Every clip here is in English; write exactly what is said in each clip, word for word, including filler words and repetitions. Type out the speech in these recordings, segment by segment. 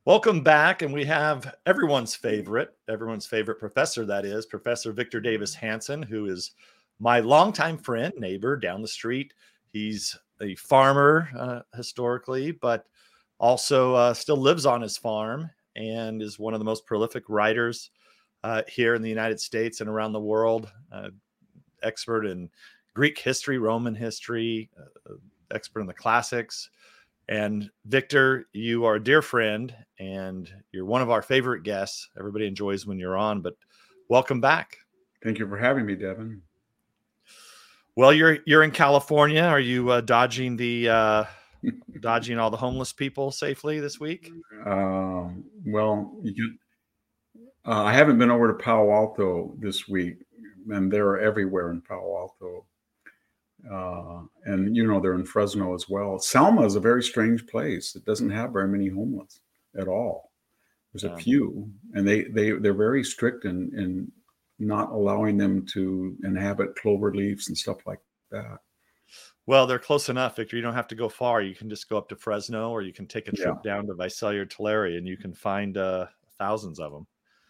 Welcome back, and we have everyone's favorite, everyone's favorite professor, that is, Professor Victor Davis Hanson, who is my longtime friend, neighbor down the street. He's a farmer uh, historically, but also uh, still lives on his farm and is one of the most prolific writers uh, here in the United States and around the world. Uh, expert in Greek history, Roman history, uh, expert in the classics. And Victor, you are a dear friend and you're one of our favorite guests. Everybody enjoys when you're on, but welcome back. Thank you for having me, Devin. Well, you're you're in California. Are you uh, dodging the uh, dodging all the homeless people safely this week? Um, well, you can, uh, I haven't been over to Palo Alto this week, and they're everywhere in Palo Alto. Uh, and, you know, they're in Fresno as well. Selma is a very strange place. It doesn't have very many homeless at all. There's a yeah. few, and they, they, they're very strict in, in not allowing them to inhabit clover leaves and stuff like that. Well, they're close enough, Victor. You don't have to go far. You can just go up to Fresno, or you can take a trip yeah. down to Visalia or Tulare, and you can find uh, thousands of them.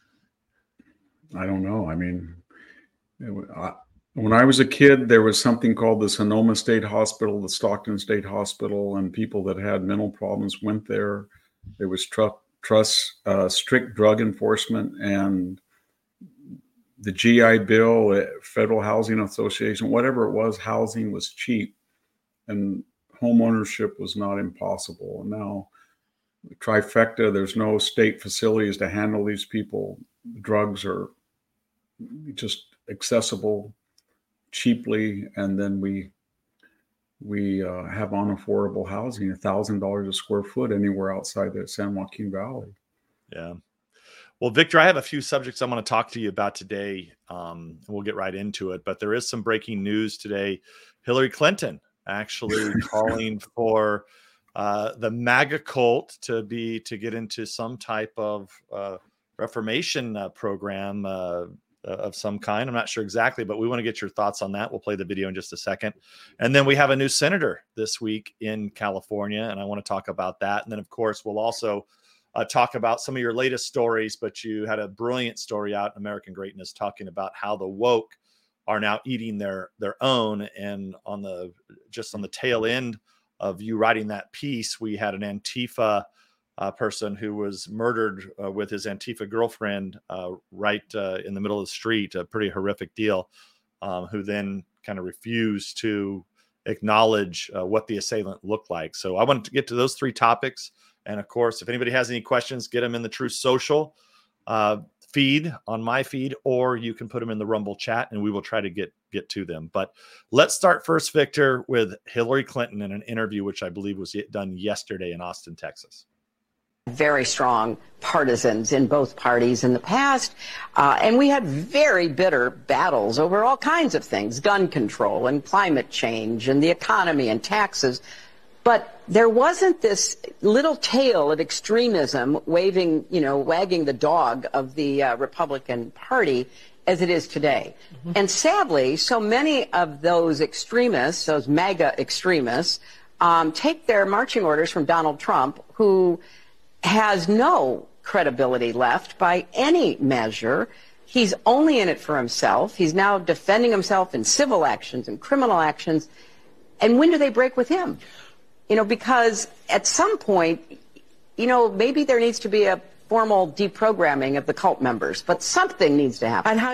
I don't know. I mean, it, I, when I was a kid, there was something called the Sonoma State Hospital, the Stockton State Hospital, and people that had mental problems went there. There was tr- trust, uh, strict drug enforcement, and the G I Bill, Federal Housing Association, whatever it was, housing was cheap, and home ownership was not impossible. And now, trifecta, there's no state facilities to handle these people. Drugs are just accessible cheaply, and then we we uh, have unaffordable housing, a thousand dollars a square foot anywhere outside the San Joaquin Valley. Yeah. Well, Victor, I have a few subjects I'm going to talk to you about today. Um, and we'll get right into it. But there is some breaking news today. Hillary Clinton actually calling for uh, the MAGA cult to be to get into some type of uh, reformation uh, program uh, of some kind. I'm not sure exactly, but we want to get your thoughts on that. We'll play the video in just a second. And then we have a new senator this week in California, and I want to talk about that. And then, of course, we'll also uh, talk about some of your latest stories, but you had a brilliant story out in American Greatness talking about how the woke are now eating their, their own. And on the, just on the tail end of you writing that piece, we had an Antifa Uh, person who was murdered uh, with his Antifa girlfriend uh, right uh, in the middle of the street, a pretty horrific deal, um, who then kind of refused to acknowledge uh, what the assailant looked like. So I wanted to get to those three topics. And of course, if anybody has any questions, get them in the Truth Social uh, feed on my feed, or you can put them in the Rumble chat and we will try to get, get to them. But let's start first, Victor, with Hillary Clinton in an interview, which I believe was done yesterday in Austin, Texas. Very strong partisans in both parties in the past. Uh, and we had very bitter battles over all kinds of things, gun control and climate change and the economy and taxes. But there wasn't this little tail of extremism waving, you know, wagging the dog of the uh, Republican Party as it is today. Mm-hmm. And sadly, so many of those extremists, those MAGA extremists, um, take their marching orders from Donald Trump, who has no credibility left by any measure. He's only in it for himself. He's now defending himself in civil actions and criminal actions. And when do they break with him? You know, because at some point, you know, maybe there needs to be a formal deprogramming of the cult members, but something needs to happen. And how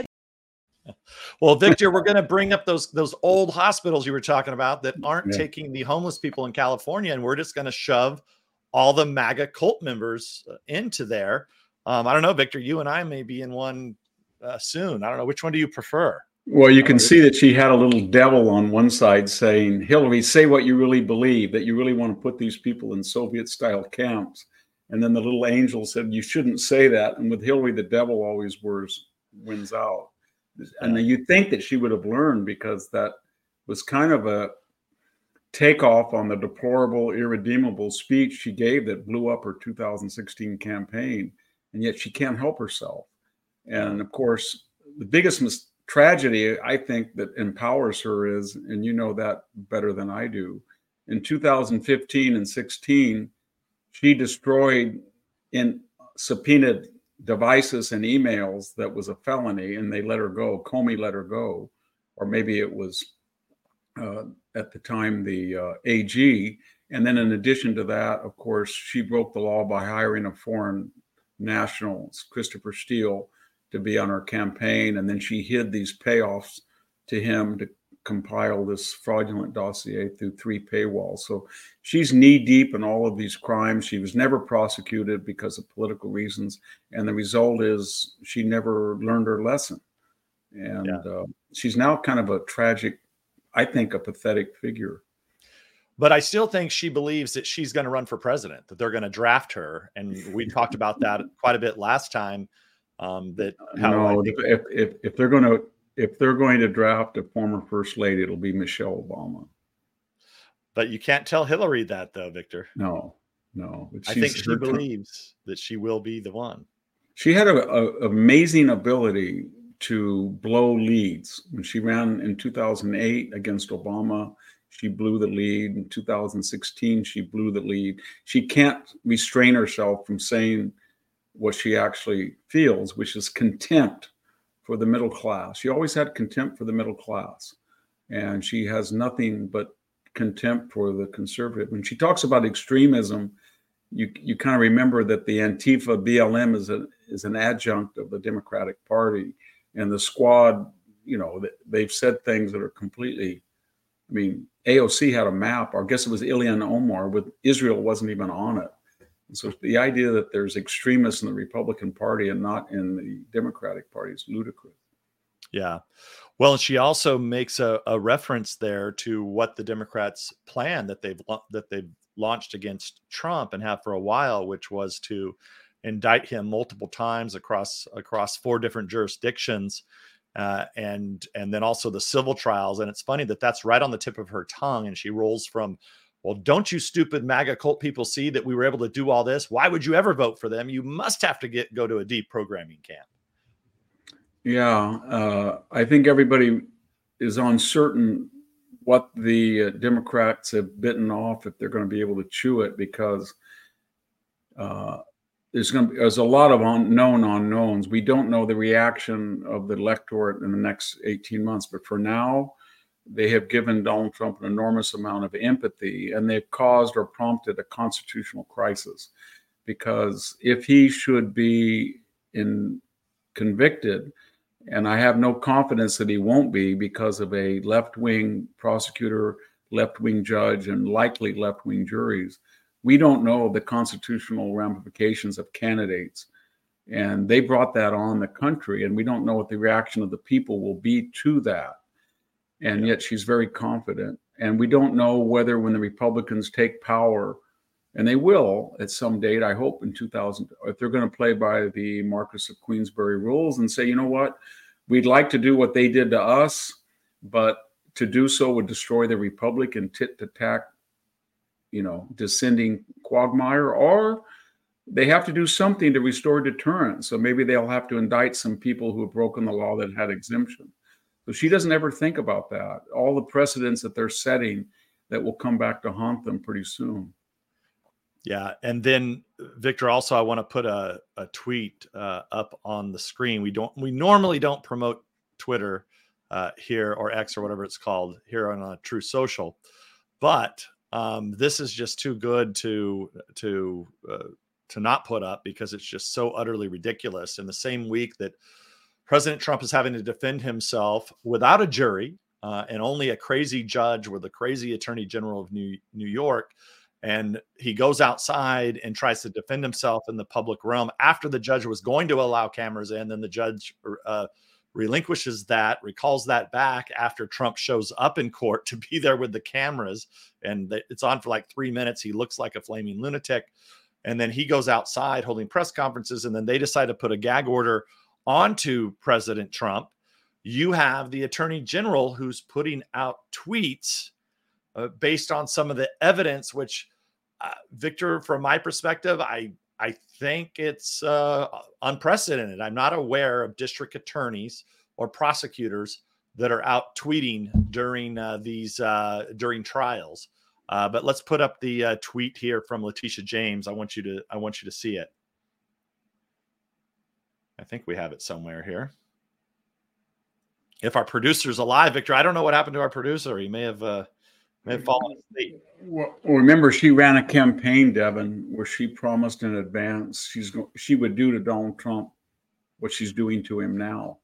Well, Victor, we're going to bring up those those old hospitals you were talking about that aren't yeah. taking the homeless people in California, and we're just going to shove all the MAGA cult members into there. Um, I don't know, Victor, you and I may be in one uh, soon. I don't know. Which one do you prefer? Well, you can see that she had a little devil on one side saying, Hillary, say what you really believe, that you really want to put these people in Soviet-style camps. And then the little angel said, you shouldn't say that. And with Hillary, the devil always wears, wins out. And you'd think that she would have learned, because that was kind of a takeoff on the deplorable, irredeemable speech she gave that blew up her two thousand sixteen campaign, and yet she can't help herself. And of course, the biggest mis- tragedy I think that empowers her is, and you know that better than I do, in two thousand fifteen and sixteen, she destroyed in subpoenaed devices and emails that was a felony, and they let her go. Comey let her go, or maybe it was uh, at the time the uh, A G. And then in addition to that, of course, she broke the law by hiring a foreign national, Christopher Steele, to be on her campaign. And then she hid these payoffs to him to compile this fraudulent dossier through three paywalls. So she's knee deep in all of these crimes. She was never prosecuted because of political reasons. And the result is she never learned her lesson. And yeah. uh, she's now kind of a tragic, I think, a pathetic figure. But I still think she believes that she's going to run for president, that they're going to draft her. And we talked about that quite a bit last time. Um, that how no, think- if, if if they're going to if they're going to draft a former first lady, it'll be Michelle Obama. But you can't tell Hillary that, though, Victor. No, no. I think she believes t- that she will be the one. She had a, a amazing ability to blow leads. When she ran in two thousand eight against Obama, she blew the lead. In two thousand sixteen, she blew the lead. She can't restrain herself from saying what she actually feels, which is contempt for the middle class. She always had contempt for the middle class. And she has nothing but contempt for the conservative. When she talks about extremism, you you kind of remember that the Antifa B L M is a is an adjunct of the Democratic Party. And the squad, you know, they've said things that are completely, I mean, A O C had a map, or I guess it was Ilhan Omar, with Israel wasn't even on it. And so the idea that there's extremists in the Republican Party and not in the Democratic Party is ludicrous. Yeah. Well, she also makes a, a reference there to what the Democrats plan that they've that they've launched against Trump and have for a while, which was to indict him multiple times across across four different jurisdictions. Uh, and and then also the civil trials. And it's funny that that's right on the tip of her tongue. And she rolls from, well, don't you stupid MAGA cult people see that we were able to do all this? Why would you ever vote for them? You must have to get go to a deprogramming camp. Yeah, uh, I think everybody is uncertain what the uh, Democrats have bitten off, if they're going to be able to chew it, because uh, There's going to be there's a lot of unknown unknowns. We don't know the reaction of the electorate in the next eighteen months. But for now, they have given Donald Trump an enormous amount of empathy, and they've caused or prompted a constitutional crisis. Because if he should be in convicted, and I have no confidence that he won't be because of a left-wing prosecutor, left-wing judge, and likely left-wing juries, we don't know the constitutional ramifications of candidates. And they brought that on the country, and we don't know what the reaction of the people will be to that. And yeah. Yet she's very confident. And we don't know whether when the Republicans take power, and they will at some date, I hope in two thousand, if they're going to play by the Marquess of Queensberry rules and say, you know what, we'd like to do what they did to us, but to do so would destroy the Republic and tit to tack, you know, descending quagmire, or they have to do something to restore deterrence. So maybe they'll have to indict some people who have broken the law that had exemption. So she doesn't ever think about that. All the precedents that they're setting that will come back to haunt them pretty soon. Yeah. And then, Victor, also, I want to put a, a tweet uh, up on the screen. We don't, we normally don't promote Twitter uh, here, or X or whatever it's called, here on uh, True Social, but um, this is just too good to, to, uh, to not put up, because it's just so utterly ridiculous. In the same week that President Trump is having to defend himself without a jury uh, and only a crazy judge with a crazy attorney general of New, New York, and he goes outside and tries to defend himself in the public realm after the judge was going to allow cameras in. Then the judge uh, relinquishes that, recalls that back after Trump shows up in court to be there with the cameras. And it's on for like three minutes. He looks like a flaming lunatic. And then he goes outside holding press conferences. And then they decide to put a gag order onto President Trump. You have the attorney general who's putting out tweets uh, based on some of the evidence, which uh, Victor, from my perspective, I, I think it's uh, unprecedented. I'm not aware of district attorneys or prosecutors that are out tweeting during uh, these uh, during trials. Uh, but let's put up the uh, tweet here from Letitia James. I want you to I want you to see it. I think we have it somewhere here. If our producer's alive, Victor, I don't know what happened to our producer. He may have uh, may have fallen asleep. Well, remember, she ran a campaign, Devin, where she promised in advance she's go- she would do to Donald Trump what she's doing to him now.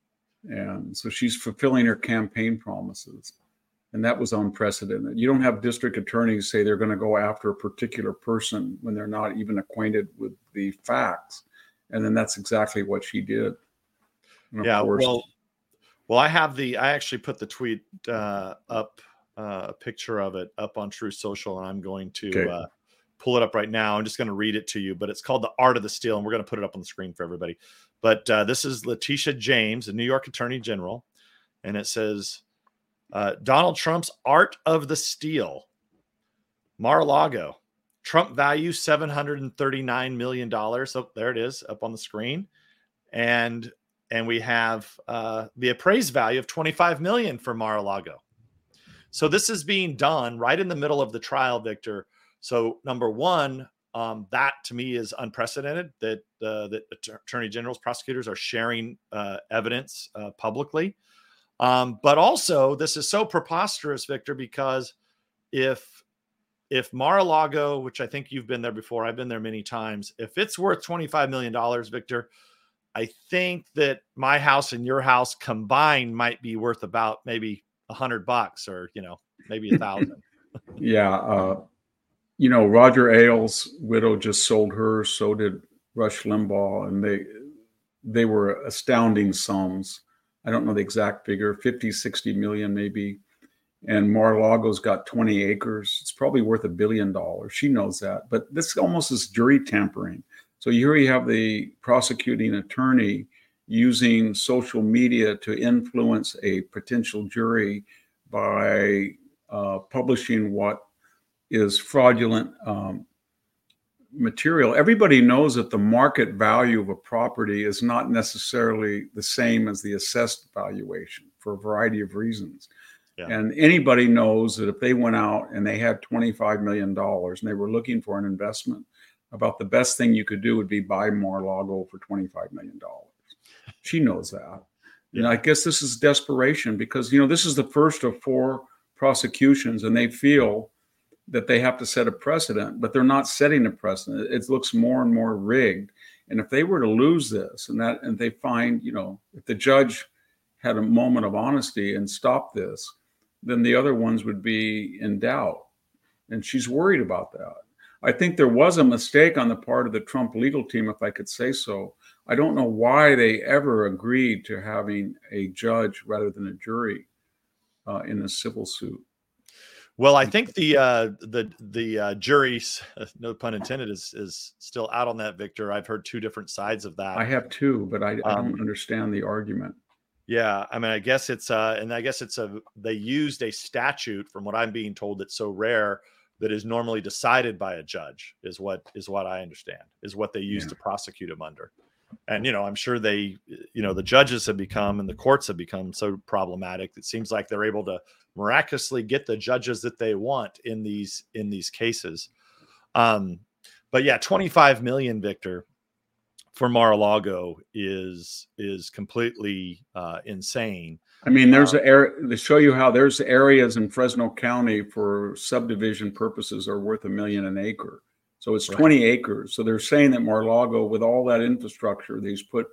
And so she's fulfilling her campaign promises. And that was unprecedented. You don't have district attorneys say they're going to go after a particular person when they're not even acquainted with the facts. And then that's exactly what she did. Yeah, course, well, well, I have the, I actually put the tweet uh, up, uh, a picture of it up on Truth Social, and I'm going to okay. uh, pull it up right now. I'm just going to read it to you, but it's called The Art of the Steal, and we're going to put it up on the screen for everybody. But uh, this is Letitia James, the New York Attorney General, and it says, uh, Donald Trump's Art of the Steal. Mar-a-Lago. Trump value seven hundred thirty-nine million dollars. So there it is up on the screen. And and we have uh, the appraised value of twenty-five million dollars for Mar-a-Lago. So this is being done right in the middle of the trial, Victor. So number one, um, that to me is unprecedented that uh, that attorney generals, prosecutors are sharing uh, evidence uh, publicly. Um, but also this is so preposterous, Victor, because if if Mar-a-Lago, which I think you've been there before, I've been there many times, if it's worth twenty-five million dollars, Victor, I think that my house and your house combined might be worth about maybe a hundred bucks or, you know, maybe a thousand. Yeah. Uh, you know, Roger Ailes' widow just sold hers. So did Rush Limbaugh. And they, they were astounding sums. I don't know the exact figure, fifty, sixty million maybe. And Mar-a-Lago's got twenty acres. It's probably worth a billion dollars. She knows that. But this almost is jury tampering. So here you have the prosecuting attorney using social media to influence a potential jury by uh, publishing what is fraudulent um, material. Everybody knows that the market value of a property is not necessarily the same as the assessed valuation for a variety of reasons. Yeah. And anybody knows that if they went out and they had twenty-five million dollars and they were looking for an investment, about the best thing you could do would be buy Mar-a-Lago for twenty-five million dollars. She knows that. Yeah. And I guess this is desperation because, you know, this is the first of four prosecutions and they feel that they have to set a precedent, but they're not setting a precedent. It looks more and more rigged. And if they were to lose this and that, and they find, you know, if the judge had a moment of honesty and stopped this, then the other ones would be in doubt. And she's worried about that. I think there was a mistake on the part of the Trump legal team, if I could say so. I don't know why they ever agreed to having a judge rather than a jury uh, in a civil suit. Well, I think the uh, the the uh, juries, no pun intended, is is still out on that, Victor. I've heard two different sides of that. I have too, but I, I don't um, understand the argument. Yeah, I mean, I guess it's uh, and I guess it's a they used a statute, from what I'm being told, that's so rare that is normally decided by a judge, is what is what I understand, is what they use yeah. to prosecute him under. And, you know, I'm sure they, you know, the judges have become and the courts have become so problematic. It seems like they're able to miraculously get the judges that they want in these in these cases. Um, but yeah, twenty-five million, Victor, for Mar-a-Lago is is completely uh, insane. I mean, there's um, a area to show you how there's areas in Fresno County for subdivision purposes are worth a million an acre. So it's right. twenty acres. So they're saying that Mar-a-Lago, with all that infrastructure, they've put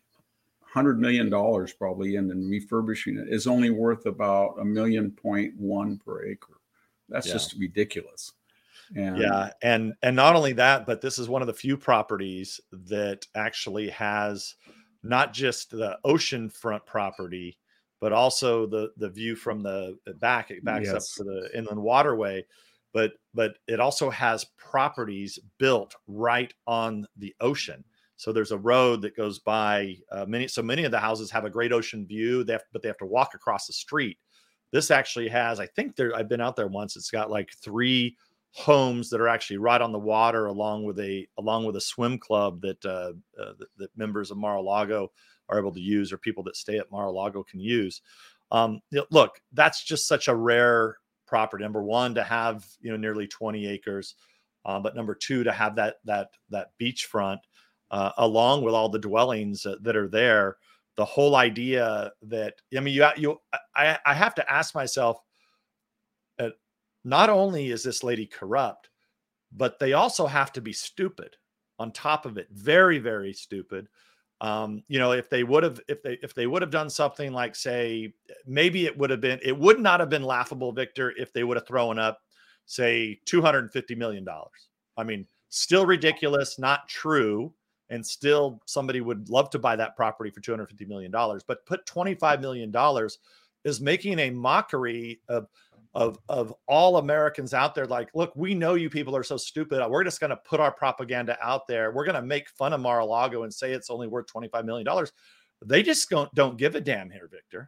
one hundred million dollars probably in and refurbishing it, is only worth about a million point one per acre. That's yeah. just ridiculous. And yeah. And, and not only that, but this is one of the few properties that actually has not just the oceanfront property, but also the, the view from the back. It backs yes. up to the inland waterway. But but it also has properties built right on the ocean. So there's a road that goes by uh, many. So many of the houses have a great ocean view. They have, but they have to walk across the street. This actually has, I think there. I've been out there once. It's got like three homes that are actually right on the water, along with a along with a swim club that uh, uh, that, that members of Mar-a-Lago are able to use, or people that stay at Mar-a-Lago can use. Um, you know, look, that's just such a rare property. Number one, to have, you know, nearly twenty acres, um, but number two, to have that that that beachfront. uh, along with all the dwellings uh, that are there. The whole idea that, I mean, you, you, I, I have to ask myself, uh, not only is this lady corrupt, but they also have to be stupid on top of it. Very, very stupid. Um, you know, if they would have, if they, if they would have done something like, say, maybe it would have been, it would not have been laughable, Victor, if they would have thrown up, say, two hundred fifty million dollars. I mean, still ridiculous, not true. And still somebody would love to buy that property for two hundred fifty million dollars, but put twenty-five million dollars is making a mockery of, of, of all Americans out there. Like, look, we know you people are so stupid. We're just going to put our propaganda out there. We're going to make fun of Mar-a-Lago and say it's only worth twenty-five million dollars. They just don't, don't give a damn here, Victor.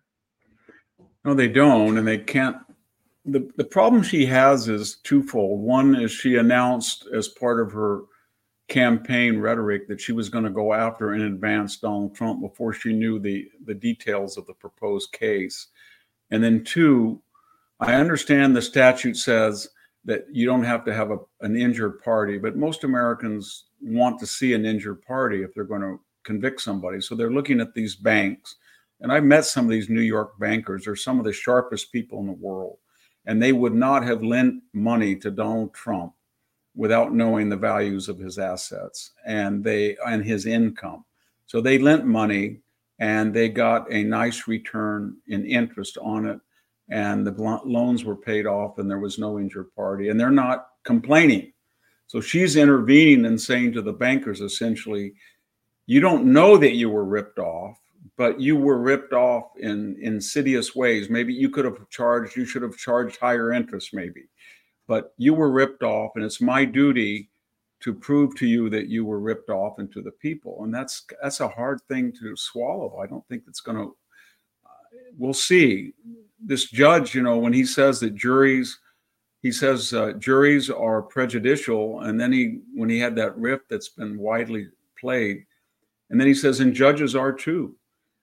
No, they don't. And they can't. The, the problem she has is twofold. One is she announced as part of her campaign rhetoric that she was going to go after in advance Donald Trump before she knew the, the details of the proposed case. And then two, I understand the statute says that you don't have to have a, an injured party, but most Americans want to see an injured party if they're going to convict somebody. So they're looking at these banks. And I've met some of these New York bankers. They're some of the sharpest people in the world. And they would not have lent money to Donald Trump without knowing the values of his assets and they and his income. So they lent money and they got a nice return in interest on it. And the loans were paid off and there was no injured party. And they're not complaining. So she's intervening and saying to the bankers, essentially, you don't know that you were ripped off, but you were ripped off in insidious ways. Maybe you could have charged, you should have charged higher interest maybe. But you were ripped off, and it's my duty to prove to you that you were ripped off and to the people. And that's that's a hard thing to swallow. I don't think it's going to, uh, we'll see. This judge, you know, when he says that juries, he says uh, juries are prejudicial. And then he, when he had that riff that's been widely played, and then he says, and judges are too.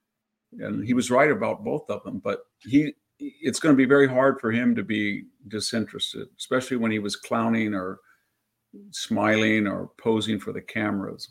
And he was right about both of them, but he, it's going to be very hard for him to be disinterested, especially when he was clowning or smiling or posing for the cameras.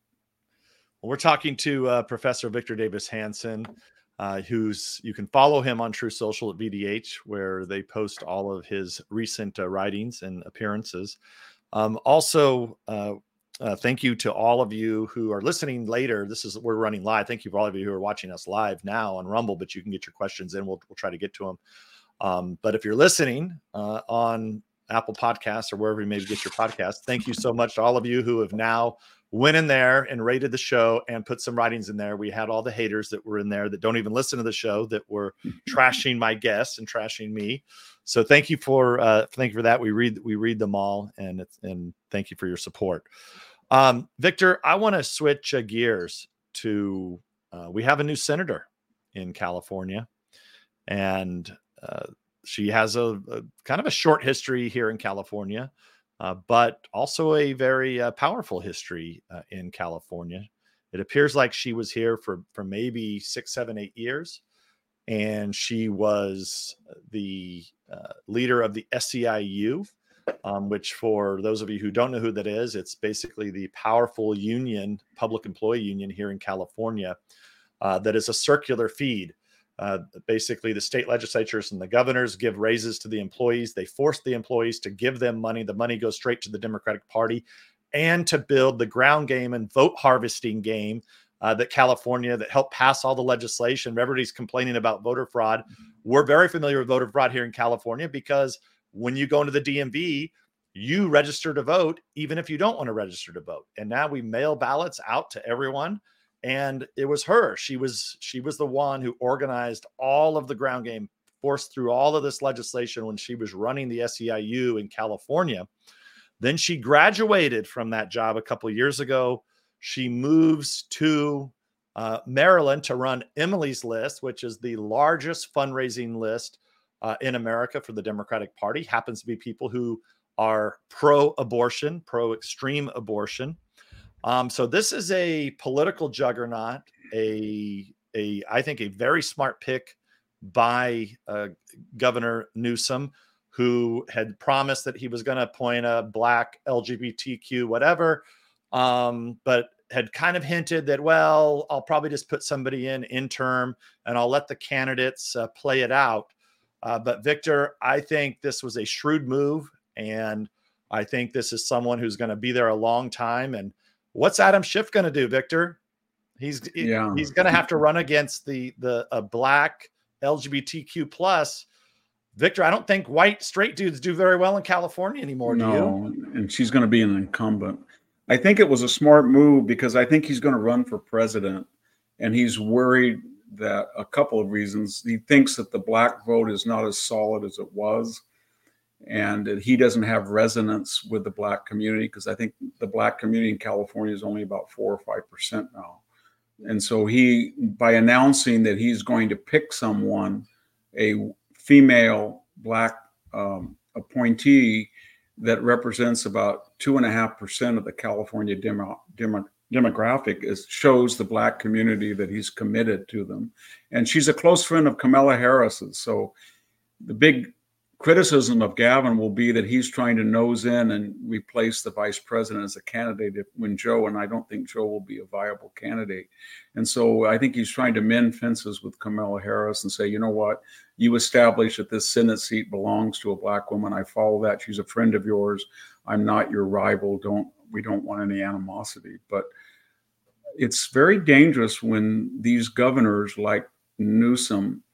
Well, we're talking to uh, Professor Victor Davis Hanson, uh, who's, you can follow him on True Social at V D H, where they post all of his recent uh, writings and appearances. Um, also, uh, Uh, thank you to all of you who are listening later. This is, we're running live. Thank you for all of you who are watching us live now on Rumble, but you can get your questions in. We'll, we'll try to get to them. Um, but if you're listening uh, on Apple Podcasts or wherever you maybe get your podcast, thank you so much to all of you who have now went in there and rated the show and put some writings in there. We had all the haters that were in there that don't even listen to the show, that were trashing my guests and trashing me. So thank you for, uh, thank you for that. We read, we read them all, and it's, and thank you for your support. Um, Victor, I want to switch uh, gears to, uh, we have a new senator in California, and uh, she has a, a kind of a short history here in California, uh, but also a very uh, powerful history uh, in California. It appears like she was here for, for maybe six, seven, eight years. And she was the uh, leader of the S E I U, um, which, for those of you who don't know who that is, it's basically the powerful union, public employee union here in California, uh, that is a circular feed. Uh, basically, the state legislatures and the governors give raises to the employees. They force the employees to give them money. The money goes straight to the Democratic Party, and to build the ground game and vote harvesting game Uh, that California, that helped pass all the legislation. Everybody's complaining about voter fraud. We're very familiar with voter fraud here in California, because when you go into the D M V, you register to vote, even if you don't want to register to vote. And now we mail ballots out to everyone. And it was her. She was, she was the one who organized all of the ground game, forced through all of this legislation when she was running the S E I U in California. Then she graduated from that job a couple of years ago. She moves to uh, Maryland to run Emily's List, which is the largest fundraising list uh, in America for the Democratic Party. Happens to be people who are pro-abortion, pro-extreme abortion. Um, so this is a political juggernaut, a, a I think a very smart pick by uh, Governor Newsom, who had promised that he was going to appoint a black L G B T Q whatever, um, but had kind of hinted that, well, I'll probably just put somebody in interim and I'll let the candidates uh, play it out. Uh, but Victor, I think this was a shrewd move, and I think this is someone who's going to be there a long time. And what's Adam Schiff going to do, Victor? He's yeah. he's going to have to run against the the a black L G B T Q plus. Victor, I don't think white straight dudes do very well in California anymore. No, do you? And she's going to be an incumbent. I think it was a smart move because I think he's going to run for president, and he's worried that a couple of reasons. He thinks that the black vote is not as solid as it was, and that he doesn't have resonance with the black community, because I think the black community in California is only about four or five percent now. And so he, by announcing that he's going to pick someone, a female black um, appointee that represents about two and a half percent of the California demo, demo, demographic, is shows the black community that he's committed to them. And she's a close friend of Kamala Harris's. So the big criticism of Gavin will be that he's trying to nose in and replace the vice president as a candidate when Joe, and I don't think Joe will be a viable candidate. And so I think he's trying to mend fences with Kamala Harris and say, you know what, you established that this Senate seat belongs to a black woman. I follow that. She's a friend of yours. I'm not your rival. Don't, we don't want any animosity. But it's very dangerous when these governors like Newsom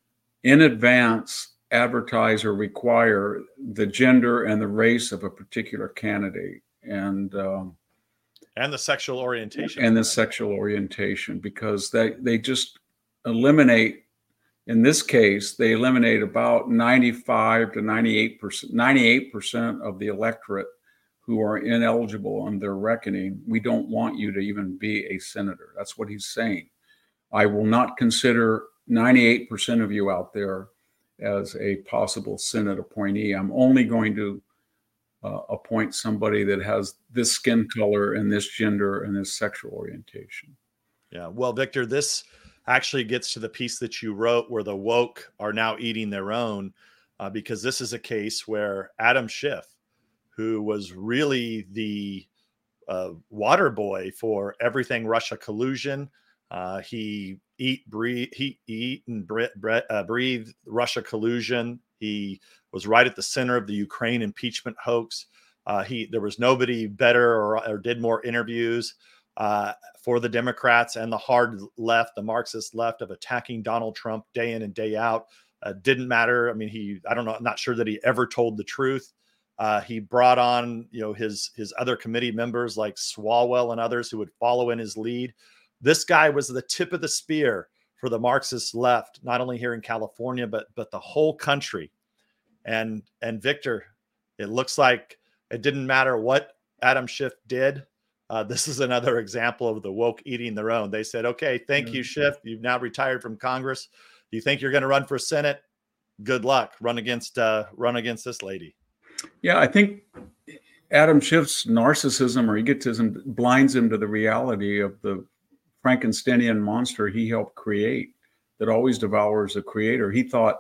in advance advertise or require the gender and the race of a particular candidate, and um, and the sexual orientation and the sexual orientation, because they they just eliminate, in this case, they eliminate about ninety-five to ninety-eight percent, ninety-eight percent of the electorate who are ineligible on their reckoning. We don't want you to even be a senator. That's what he's saying. I will not consider ninety-eight percent of you out there as a possible Senate appointee. I'm only going to uh, appoint somebody that has this skin color and this gender and this sexual orientation. Yeah. Well, Victor, this actually gets to the piece that you wrote where the woke are now eating their own, uh, because this is a case where Adam Schiff, who was really the uh, water boy for everything Russia collusion, uh, he eat, breathe, he eat and bre- bre- uh, breathe Russia collusion. He was right at the center of the Ukraine impeachment hoax. Uh, he there was nobody better or, or did more interviews uh, for the Democrats and the hard left, the Marxist left, of attacking Donald Trump day in and day out. Uh, didn't matter. I mean, he I don't know, not sure that he ever told the truth. Uh, he brought on, you know, his his other committee members like Swalwell and others who would follow in his lead. This guy was the tip of the spear for the Marxist left, not only here in California, but but the whole country. And and Victor, it looks like it didn't matter what Adam Schiff did. Uh, this is another example of the woke eating their own. They said, okay, thank you, Schiff. You've now retired from Congress. You think you're going to run for Senate? Good luck. Run against uh, run against this lady. Yeah, I think Adam Schiff's narcissism or egotism blinds him to the reality of the Frankensteinian monster he helped create that always devours the creator. He thought,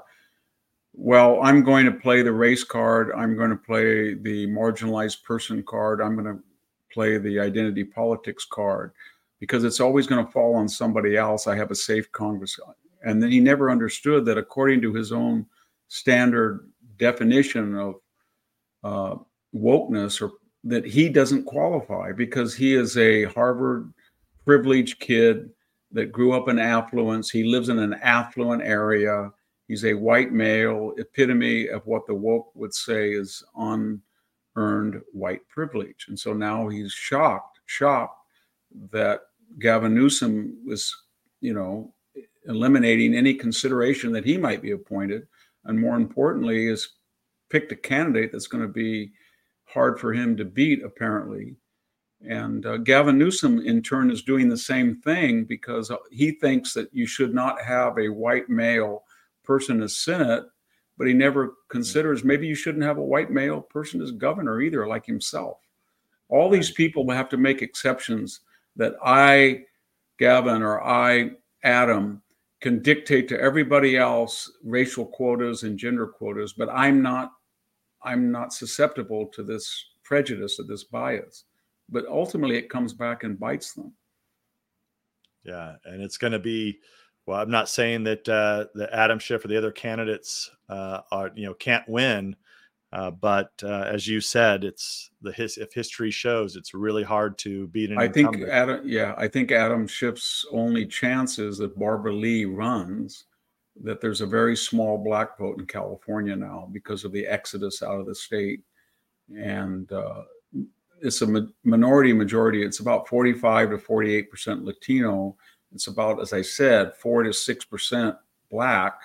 well, I'm going to play the race card. I'm going to play the marginalized person card. I'm going to play the identity politics card because it's always going to fall on somebody else. I have a safe Congress. And then he never understood that according to his own standard definition of uh, wokeness, or that he doesn't qualify because he is a Harvard privileged kid that grew up in affluence. He lives in an affluent area. He's a white male, epitome of what the woke would say is unearned white privilege. And so now he's shocked, shocked that Gavin Newsom was, you know, eliminating any consideration that he might be appointed. And more importantly, is picked a candidate that's going to be hard for him to beat, apparently. And uh, Gavin Newsom, in turn, is doing the same thing because he thinks that you should not have a white male person as Senate, but he never considers maybe you shouldn't have a white male person as governor either, like himself. All these people will have to make exceptions that I, Gavin, or I, Adam, can dictate to everybody else racial quotas and gender quotas, but I'm not, I'm not susceptible to this prejudice or this bias. but ultimately it comes back and bites them. Yeah, and it's going to be, well, I'm not saying that uh, that Adam Schiff or the other candidates uh, are, you know, can't win, uh, but uh, as you said, it's the his if history shows, it's really hard to beat an I think incumbent. Adam, yeah, I think Adam Schiff's only chance is that Barbara Lee runs. That there's a very small black vote in California now because of the exodus out of the state, and uh, it's a ma- minority majority. It's about forty-five to forty-eight percent Latino. It's about, as I said, four to six percent black,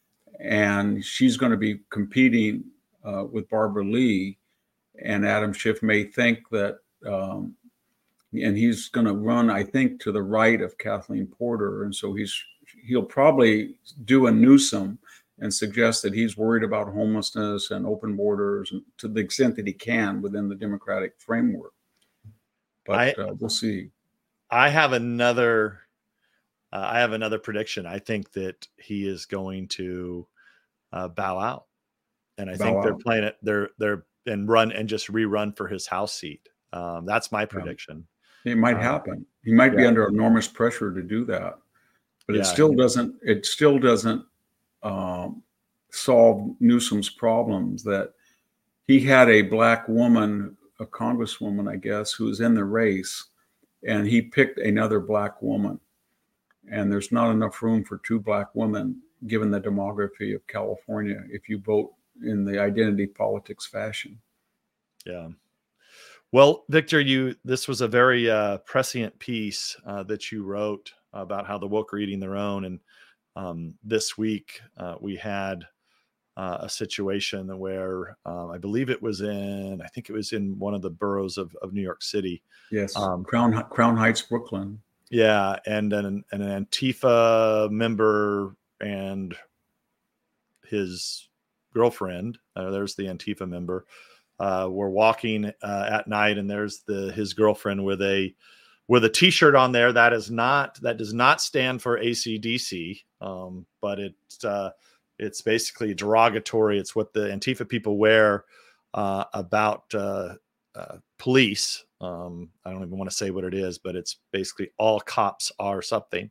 and she's going to be competing uh, with Barbara Lee, and Adam Schiff may think that, um, and he's going to run, I think, to the right of Kathleen Porter, and so he's he'll probably do a Newsom and suggest that he's worried about homelessness and open borders to the extent that he can within the Democratic framework. But I, uh, we'll see. I have another. Uh, I have another prediction. I think that he is going to uh, bow out, and I Bow think they're out. playing it. They're they're and run and just rerun for his House seat. Um, that's my prediction. It might Um, happen. He might yeah. be under enormous pressure to do that, but Yeah. it still doesn't. It still doesn't um, solve Newsom's problems. That he had a black woman, a congresswoman, I guess, who was in the race, and he picked another black woman. And there's not enough room for two black women, given the demography of California, if you vote in the identity politics fashion. Yeah. Well, Victor, you this was a very uh, prescient piece uh, that you wrote about how the woke are eating their own. And um, this week uh, we had uh, a situation where um, I believe it was in, I think it was in one of the boroughs of, of New York City. Yes, Um, Crown Crown Heights, Brooklyn. Yeah, and an, an Antifa member and his girlfriend, uh, there's the Antifa member, uh, were walking uh, at night, and there's the his girlfriend with a with a T-shirt on there that is not that does not stand for A C D C, um, but it's uh, it's basically derogatory. It's what the Antifa people wear uh, about uh, uh, police. Um, I don't even want to say what it is, but it's basically all cops are something.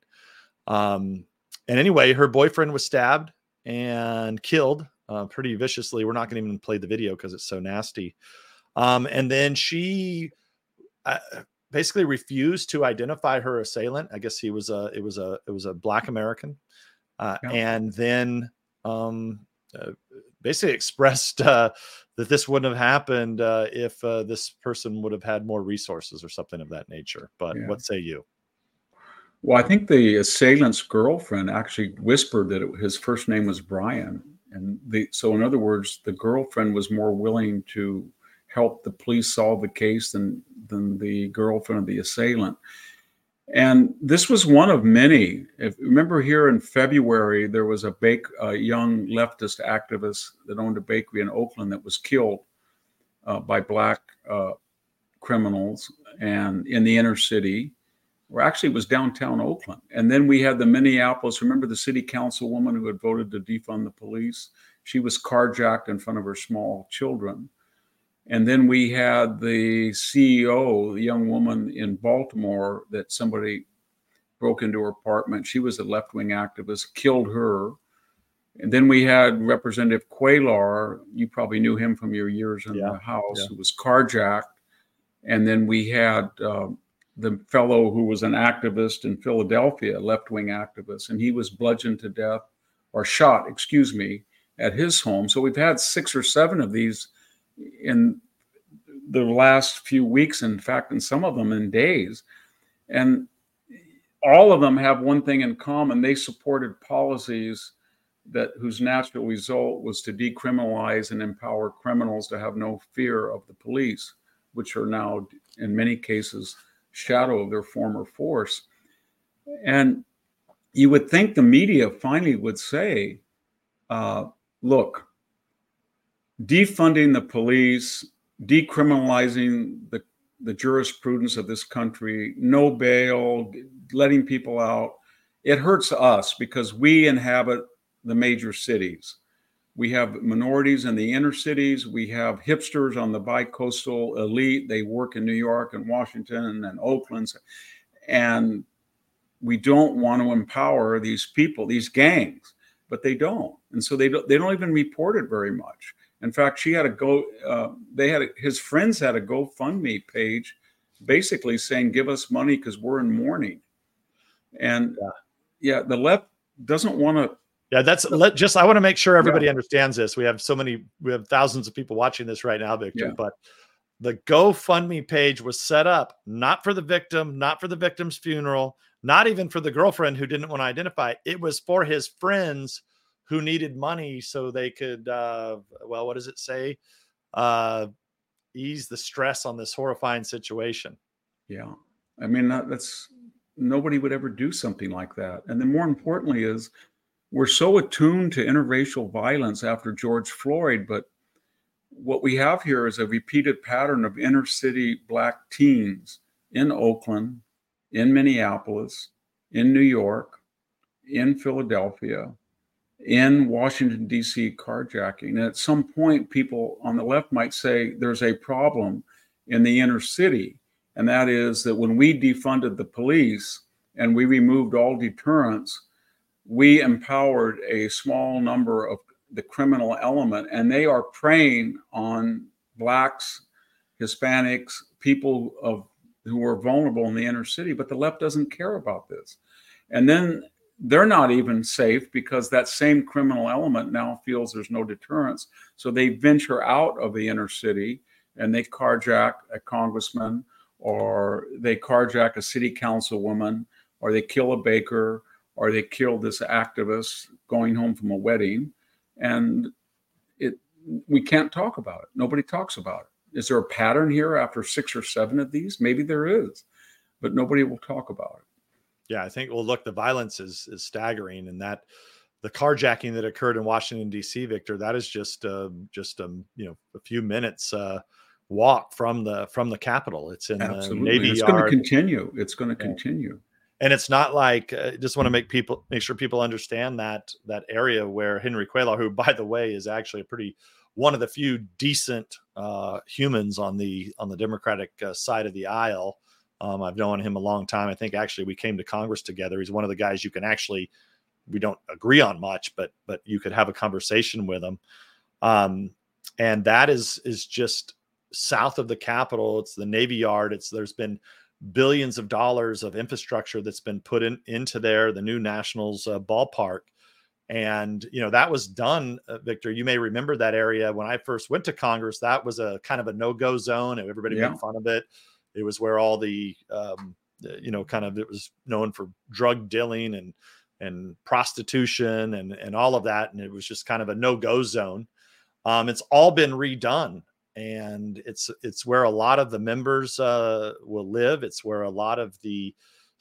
Um, and anyway, her boyfriend was stabbed and killed uh, pretty viciously. We're not going to even play the video because it's so nasty. Um, and then she uh, basically refused to identify her assailant. I guess he was a it was a it was a Black American, uh, Yeah. and then um, uh, basically expressed uh, that this wouldn't have happened uh, if uh, this person would have had more resources or something of that nature. But Yeah. what say you? Well, I think the assailant's girlfriend actually whispered that it, his first name was Brian. And the, so in other words, the girlfriend was more willing to help the police solve the case than, than the girlfriend of the assailant. And this was one of many. If remember here in February, there was a, bake, a young leftist activist that owned a bakery in Oakland that was killed uh, by black uh, criminals and in the inner city. Or actually it was downtown Oakland. And then we had the Minneapolis, remember the city councilwoman who had voted to defund the police? She was carjacked in front of her small children. And then we had the C E O, the young woman in Baltimore that somebody broke into her apartment. She was a left-wing activist, killed her. And then we had Representative Cuellar, you probably knew him from your years in Yeah, the House, yeah. who was carjacked. And then we had uh, the fellow who was an activist in Philadelphia, a left-wing activist, and he was bludgeoned to death or shot, excuse me, at his home. So we've had six or seven of these in the last few weeks, in fact, and some of them in days. And all of them have one thing in common. They supported policies that whose natural result was to decriminalize and empower criminals to have no fear of the police, which are now, in many cases, shadow of their former force. And you would think the media finally would say, uh, look, defunding the police, decriminalizing the, the jurisprudence of this country, no bail, letting people out, it hurts us because we inhabit the major cities. We have minorities in the inner cities. We have hipsters on the bi-coastal elite. They work in New York and Washington and Oakland. And we don't want to empower these people, these gangs, but they don't. And so they don't, they don't even report it very much. In fact, she had a go, uh, they had, a, his friends had a GoFundMe page basically saying, give us money because we're in mourning. And yeah, yeah the left doesn't want to. Yeah, that's let just I want to make sure everybody yeah. understands this. We have so many, we have thousands of people watching this right now, Victor, yeah. but the GoFundMe page was set up not for the victim, not for the victim's funeral, not even for the girlfriend who didn't want to identify. It was for his friends who needed money so they could, uh, well, what does it say? Uh, ease the stress on this horrifying situation. Yeah. I mean, that, that's, nobody would ever do something like that. And then more importantly is we're so attuned to interracial violence after George Floyd, but what we have here is a repeated pattern of inner city Black teens in Oakland, in Minneapolis, in New York, in Philadelphia, in Washington, D C carjacking. And at some point, people on the left might say there's a problem in the inner city. And that is that when we defunded the police and we removed all deterrence, we empowered a small number of the criminal element, and they are preying on Blacks, Hispanics, people of who are vulnerable in the inner city. But the left doesn't care about this. And then they're not even safe because that same criminal element now feels there's no deterrence. So they venture out of the inner city and they carjack a congressman, or they carjack a city councilwoman, or they kill a baker, or they kill this activist going home from a wedding. And it, we can't talk about it. Nobody talks about it. Is there a pattern here after six or seven of these? Maybe there is, but nobody will talk about it. Yeah, I think, well, look, the violence is is staggering, and that the carjacking that occurred in Washington, D C, Victor, that is just uh, just um, you know, a few minutes uh, walk from the from the Capitol. It's in Absolutely. the Navy it's Yard. It's going to continue. It's going to continue. And it's not like, uh, just want to make people, make sure people understand that, that area where Henry Cuellar, who, by the way, is actually a pretty, one of the few decent uh, humans on the, on the Democratic uh, side of the aisle. Um, I've known him a long time. I think actually we came to Congress together. He's one of the guys you can actually, we don't agree on much, but, but you could have a conversation with him. Um, and that is, is just south of the Capitol. It's the Navy Yard. It's, there's been billions of dollars of infrastructure that's been put in into there, the new Nationals uh, ballpark. And, you know, that was done, uh, Victor, you may remember that area when I first went to Congress. That was a kind of a no-go zone. Everybody yeah. made fun of it. It was where all the, um, you know, kind of, it was known for drug dealing and, and prostitution and, and all of that. And it was just kind of a no-go zone. Um, it's all been redone. And it's it's where a lot of the members uh, will live. It's where a lot of the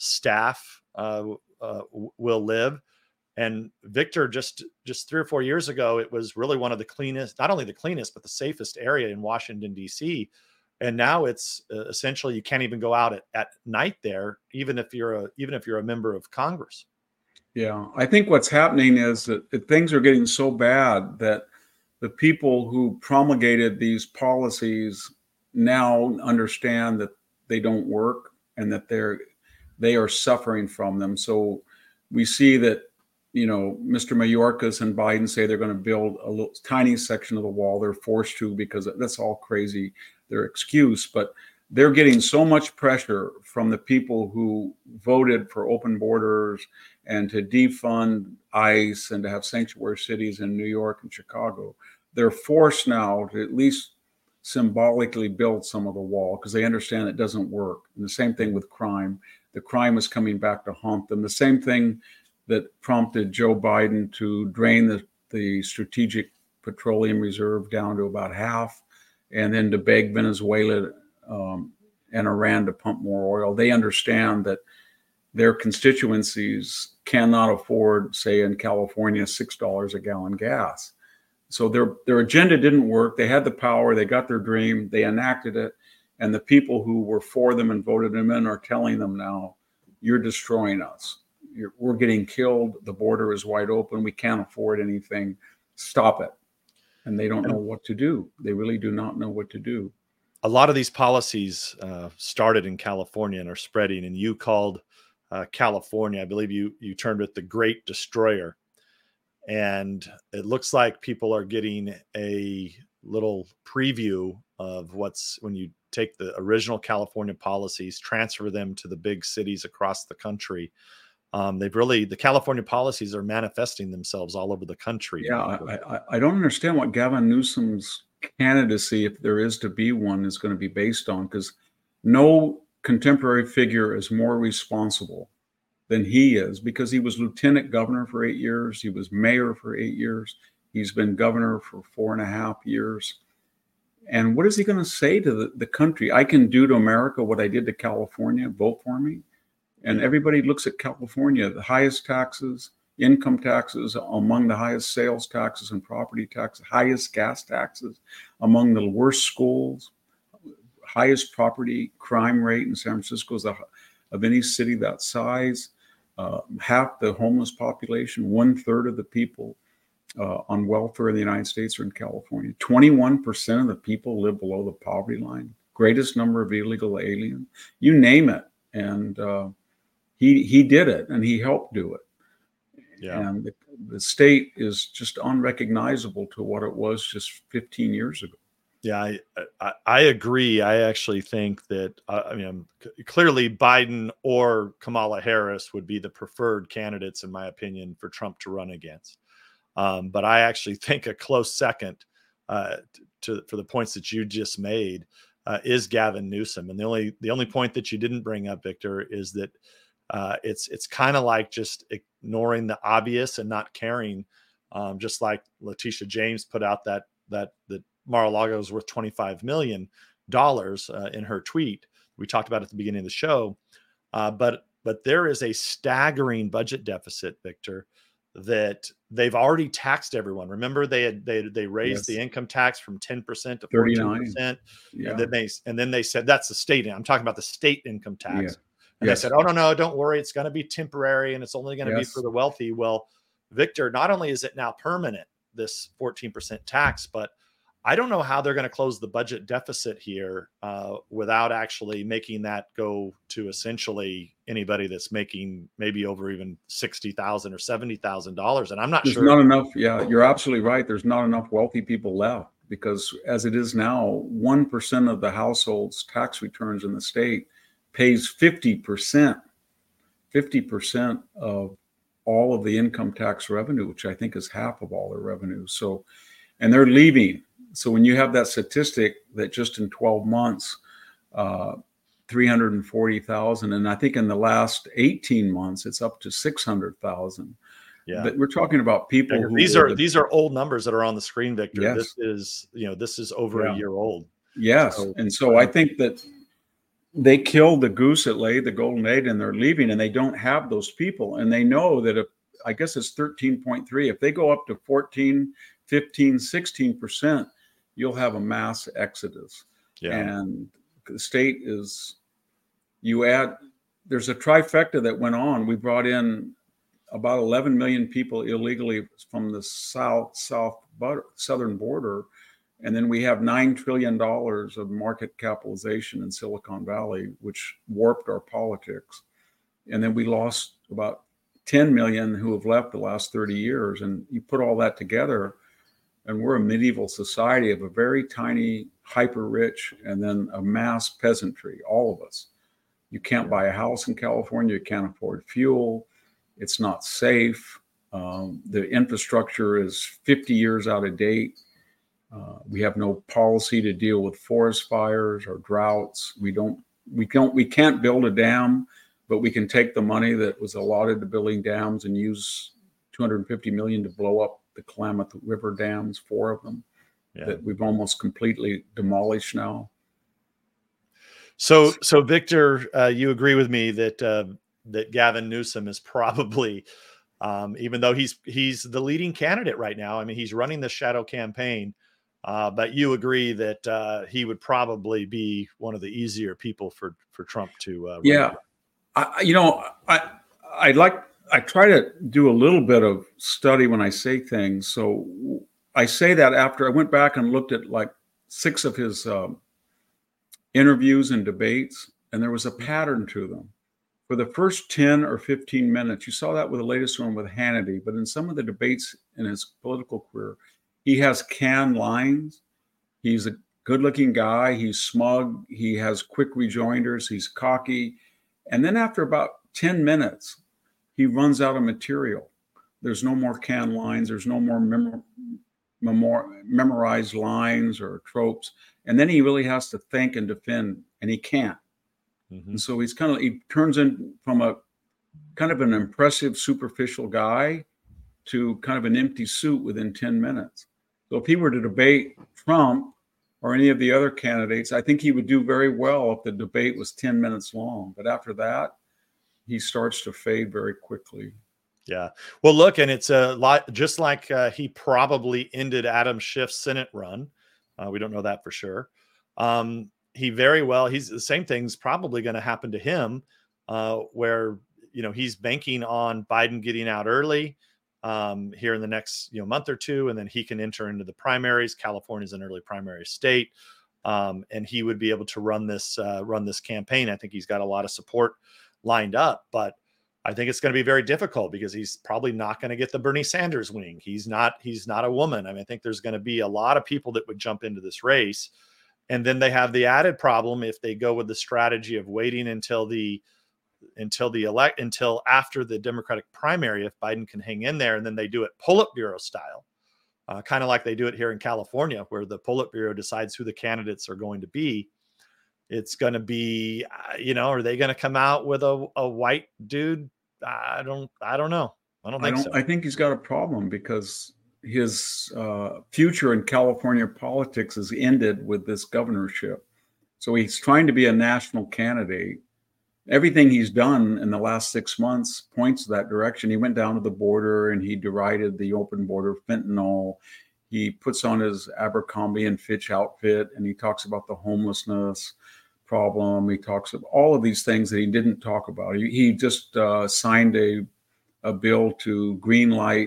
staff uh, uh, will live. And Victor, just just three or four years ago, it was really one of the cleanest, not only the cleanest, but the safest area in Washington, D C. And now it's uh, essentially you can't even go out at, at night there, even if you're a even if you're a member of Congress. Yeah, I think what's happening is that, that things are getting so bad that the people who promulgated these policies now understand that they don't work and that they're they are suffering from them. So we see that, you know, Mister Mayorkas and Biden say they're going to build a little tiny section of the wall. They're forced to because that's all crazy, their excuse. But they're getting so much pressure from the people who voted for open borders and to defund ICE and to have sanctuary cities in New York and Chicago. They're forced now to at least symbolically build some of the wall because they understand it doesn't work. And the same thing with crime. The crime is coming back to haunt them. The same thing that prompted Joe Biden to drain the, the strategic petroleum reserve down to about half, and then to beg Venezuela um, and Iran to pump more oil. They understand that their constituencies cannot afford, say in California, six dollars a gallon gas. So their their agenda didn't work. They had the power. They got their dream. They enacted it. And the people who were for them and voted them in are telling them now, you're destroying us. You're, we're getting killed. The border is wide open. We can't afford anything. Stop it. and they don't know what to do. They really do not know what to do. A lot of these policies uh, started in California and are spreading, and you called uh, California, I believe you you termed it the Great Destroyer. And it looks like people are getting a little preview of what's when you take the original California policies, transfer them to the big cities across the country. Um, they've really, the California policies are manifesting themselves all over the country. Yeah, I, I, I don't understand what Gavin Newsom's candidacy, if there is to be one, is going to be based on, because no contemporary figure is more responsible than he is, because he was lieutenant governor for eight years. He was mayor for eight years. He's been governor for four and a half years. And what is he going to say to the, the country? I can do to America what I did to California. Vote for me. And everybody looks at California, the highest taxes, income taxes, among the highest sales taxes and property taxes, highest gas taxes, among the worst schools, highest property crime rate in San Francisco is the, of any city that size. Uh, half the homeless population, one third of the people uh, on welfare in the United States are in California. twenty-one percent of the people live below the poverty line. Greatest number of illegal aliens. You name it, and uh, he he did it, and he helped do it. Yeah. And the, the state is just unrecognizable to what it was just fifteen years ago. Yeah, I, I, I agree. I actually think that, uh, I mean, clearly Biden or Kamala Harris would be the preferred candidates, in my opinion, for Trump to run against. Um, but I actually think a close second uh, to for the points that you just made uh, is Gavin Newsom. And the only the only point that you didn't bring up, Victor, is that uh, it's it's kind of like just ignoring the obvious and not caring. Um, just like Letitia James put out that that that. Mar-a-Lago is worth twenty-five million dollars uh, in her tweet. We talked about it at the beginning of the show. Uh, but but there is a staggering budget deficit, Victor, that they've already taxed everyone. Remember, they had they they raised yes. the income tax from ten percent to fourteen percent. Yeah. And then they and then they said that's the state. I'm talking about the state income tax. Yeah. And yes. they said, oh, no, no, don't worry. It's going to be temporary and it's only going to yes. be for the wealthy. Well, Victor, not only is it now permanent, this fourteen percent tax, but I don't know how they're going to close the budget deficit here uh, without actually making that go to essentially anybody that's making maybe over even sixty thousand dollars or seventy thousand dollars. And I'm not There's sure. There's not enough. Yeah, you're absolutely right. There's not enough wealthy people left, because as it is now, one percent of the households' tax returns in the state pays fifty percent, fifty percent of all of the income tax revenue, which I think is half of all their revenue. So, and they're leaving. So when you have that statistic that just in twelve months, uh, three hundred forty thousand, and I think in the last eighteen months, it's up to six hundred thousand. Yeah. But we're talking about people yeah, who these are the, these are old numbers that are on the screen, Victor. Yes. This is, you know, this is over yeah. a year old. Yes. So, and so I think that they killed the goose that laid the golden egg, and they're leaving, and they don't have those people. And they know that if, I guess it's thirteen point three, if they go up to fourteen, fifteen, sixteen percent, you'll have a mass exodus. Yeah. And the state is, you add, there's a trifecta that went on. We brought in about eleven million people illegally from the south, south, southern border. And then we have nine trillion dollars of market capitalization in Silicon Valley, which warped our politics. And then we lost about ten million who have left the last thirty years. And you put all that together, and we're a medieval society of a very tiny, hyper rich, and then a mass peasantry, all of us. You can't buy a house in California. You can't afford fuel. It's not safe. Um, the infrastructure is fifty years out of date. Uh, we have no policy to deal with forest fires or droughts. We don't, we don't, we can't build a dam, but we can take the money that was allotted to building dams and use two hundred fifty million to blow up the Klamath River dams, four of them, yeah. that we've almost completely demolished now. So, so Victor, uh, you agree with me that uh, that Gavin Newsom is probably, um, even though he's he's the leading candidate right now. I mean, he's running the shadow campaign, uh, but you agree that uh, he would probably be one of the easier people for for Trump to. Uh, yeah, I, you know, I I like. I try to do a little bit of study when I say things. So I say that after I went back and looked at like six of his um, interviews and debates, and there was a pattern to them. For the first ten or fifteen minutes, you saw that with the latest one with Hannity, but in some of the debates in his political career, he has canned lines. He's a good-looking guy. He's smug. He has quick rejoinders. He's cocky. And then after about ten minutes, he runs out of material. There's no more canned lines. There's no more mem- memor- memorized lines or tropes. And then he really has to think and defend, and he can't. Mm-hmm. And so he's kind of, he turns in from a kind of an impressive, superficial guy to kind of an empty suit within ten minutes. So if he were to debate Trump or any of the other candidates, I think he would do very well if the debate was ten minutes long. But after that, he starts to fade very quickly. Yeah. Well, look, and it's a lot, just like uh, he probably ended Adam Schiff's Senate run. Uh, we don't know that for sure. Um, he very well, he's the same thing's probably going to happen to him, uh, where, you know, he's banking on Biden getting out early um, here in the next, you know, month or two, and then he can enter into the primaries. California's an early primary state. Um, and he would be able to run this, uh, run this campaign. I think he's got a lot of support lined up, but I think it's going to be very difficult because he's probably not going to get the Bernie Sanders wing. He's not, he's not a woman. I mean, I think there's going to be a lot of people that would jump into this race. And then they have the added problem if they go with the strategy of waiting until the, until the elect, until after the Democratic primary, if Biden can hang in there, and then they do it Politburo style, uh, kind of like they do it here in California, where the Politburo decides who the candidates are going to be. It's going to be, uh, you know, are they going to come out with a, a white dude? I don't, I don't know. I don't think I don't, so. I think he's got a problem because his uh, future in California politics has ended with this governorship. So he's trying to be a national candidate. Everything he's done in the last six months points that direction. He went down to the border and he derided the open border fentanyl. He puts on his Abercrombie and Fitch outfit and he talks about the homelessness problem. He talks about all of these things that he didn't talk about. He, he just uh, signed a, a bill to green light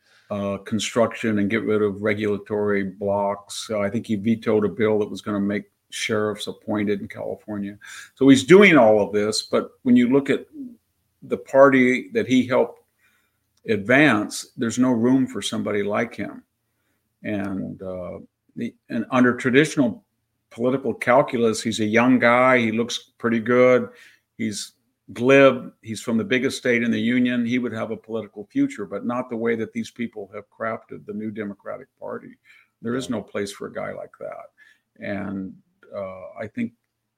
uh, construction and get rid of regulatory blocks. So I think he vetoed a bill that was going to make sheriffs appointed in California. So he's doing all of this, but when you look at the party that he helped advance, there's no room for somebody like him. And uh, the, and under traditional political calculus, he's a young guy. He looks pretty good. He's glib. He's from the biggest state in the union. He would have a political future, but not the way that these people have crafted the new Democratic Party. There is no place for a guy like that. And uh, I think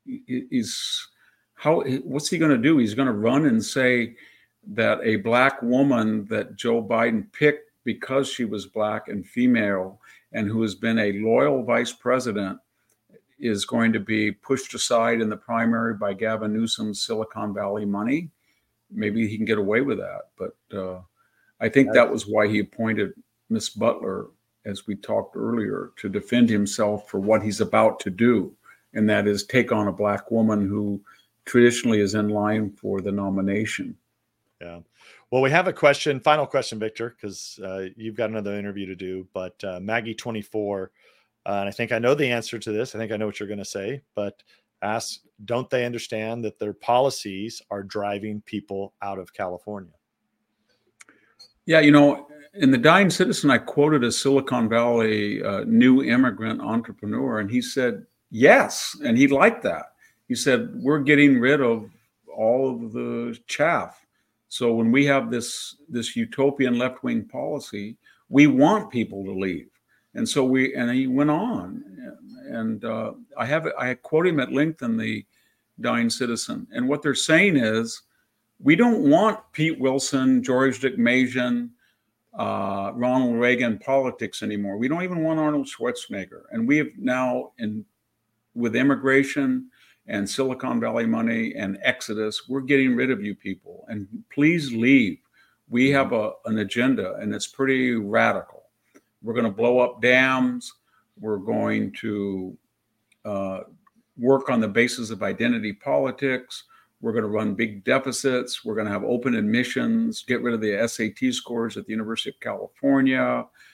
he's how. What's he going to do? He's going to run and say that a black woman that Joe Biden picked because she was black and female and who has been a loyal vice president is going to be pushed aside in the primary by Gavin Newsom's Silicon Valley money. Maybe he can get away with that. But uh, I think that was why he appointed Miss Butler, as we talked earlier, to defend himself for what he's about to do. And that is take on a black woman who traditionally is in line for the nomination. Yeah. Well, we have a question, final question, Victor, because uh, you've got another interview to do, but uh, Maggie twenty-four, Uh, and I think I know the answer to this. I think I know what you're going to say, but ask, don't they understand that their policies are driving people out of California? Yeah, you know, in The Dying Citizen, I quoted a Silicon Valley uh, new immigrant entrepreneur, and he said, yes, and he liked that. He said, we're getting rid of all of the chaff. So when we have this, this utopian left-wing policy, we want people to leave. And so we, and he went on, and uh, I have, I quote him at length in The Dying Citizen. And what they're saying is, we don't want Pete Wilson, George Dikmajian, uh, Ronald Reagan politics anymore. We don't even want Arnold Schwarzenegger. And we have now, in with immigration and Silicon Valley money and Exodus, we're getting rid of you people. And please leave. We have a, an agenda, and it's pretty radical. We're going to blow up dams. We're going to uh, work on the basis of identity politics. We're going to run big deficits. We're going to have open admissions, get rid of the S A T scores at the University of California.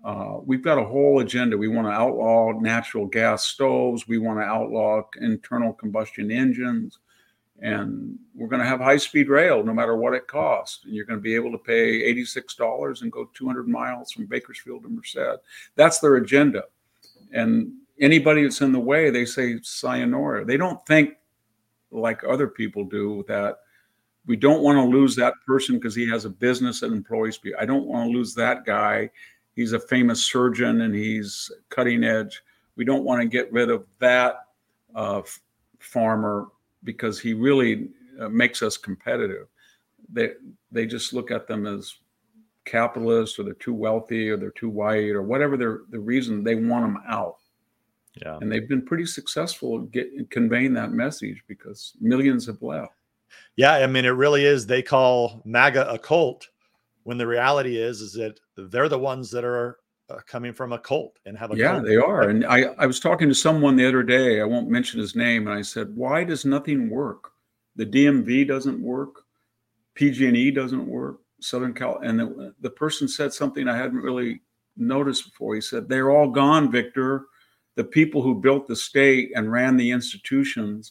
Uh, we've got a whole agenda. We want to outlaw natural gas stoves. We want to outlaw internal combustion engines. And we're going to have high-speed rail no matter what it costs. And you're going to be able to pay eighty-six dollars and go two hundred miles from Bakersfield to Merced. That's their agenda. And anybody that's in the way, they say sayonara. They don't think like other people do that we don't want to lose that person because he has a business that employs people. I don't want to lose that guy. He's a famous surgeon and he's cutting edge. We don't want to get rid of that uh, f- farmer because he really uh, makes us competitive. They they just look at them as capitalists, or they're too wealthy, or they're too white, or whatever their the reason. They want them out. Yeah, and they've been pretty successful at get, conveying that message because millions have left. Yeah, I mean, it really is. They call MAGA a cult, when the reality is is that they're the ones that are uh, coming from a cult and have a yeah, cult. they are. And I I was talking to someone the other day. I won't mention his name, and I said, "Why does nothing work? The D M V doesn't work, P G and E doesn't work, Southern Cal." And the, the person said something I hadn't really noticed before. He said, "They're all gone, Victor. The people who built the state and ran the institutions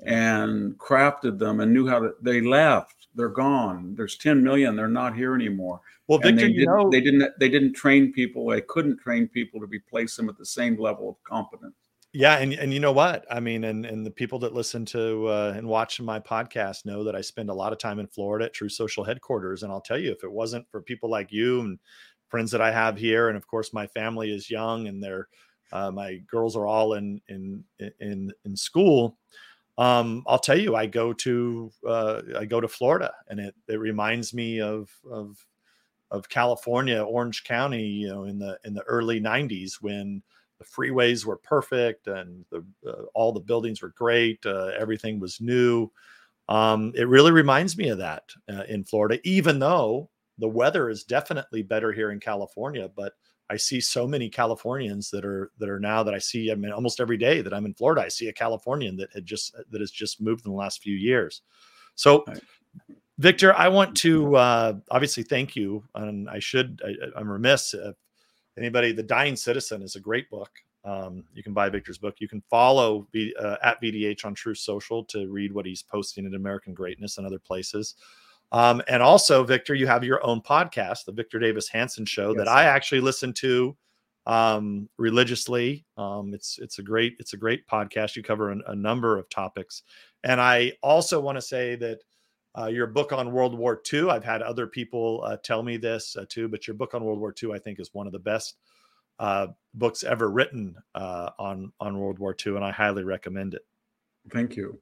and crafted them and knew how to, they left. They're gone. There's ten million. They're not here anymore." Well, Victor, they you didn't, know, they didn't, they didn't train people. They couldn't train people to replace them at the same level of competence. Yeah. And, and you know what? I mean, and, and the people that listen to uh, and watch my podcast know that I spend a lot of time in Florida at True Social headquarters. And I'll tell you, if it wasn't for people like you and friends that I have here, and of course my family is young and they're, uh, my girls are all in, in, in, in school. Um, I'll tell you, I go to, uh, I go to Florida, and it, it reminds me of, of, of California, Orange County, you know, in the, in the early nineties, when the freeways were perfect and the, uh, all the buildings were great. Uh, everything was new. Um, it really reminds me of that uh, in Florida, even though the weather is definitely better here in California. But I see so many Californians that are, that are now that I see, I mean, almost every day that I'm in Florida, I see a Californian that had just, that has just moved in the last few years. So Right. Victor, I want to uh, obviously thank you. And I should, I, I'm remiss. Uh, anybody, The Dying Citizen is a great book. Um, you can buy Victor's book. You can follow v, uh, at V D H on True Social to read what he's posting at American Greatness and other places. Um, and also, Victor, you have your own podcast, the Victor Davis Hanson Show, Yes. that I actually listen to um, religiously. Um, it's it's a great it's a great podcast. You cover a, a number of topics, and I also want to say that uh, your book on World War Two. I've had other people uh, tell me this uh, too, but your book on World War Two, I think, is one of the best uh, books ever written uh, on on World War Two, and I highly recommend it. Thank you.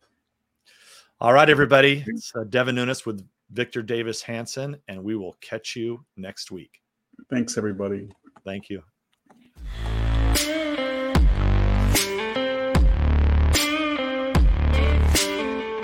All right, everybody. It's uh, Devin Nunes with Victor Davis Hanson, and we will catch you next week. Thanks, everybody. Thank you.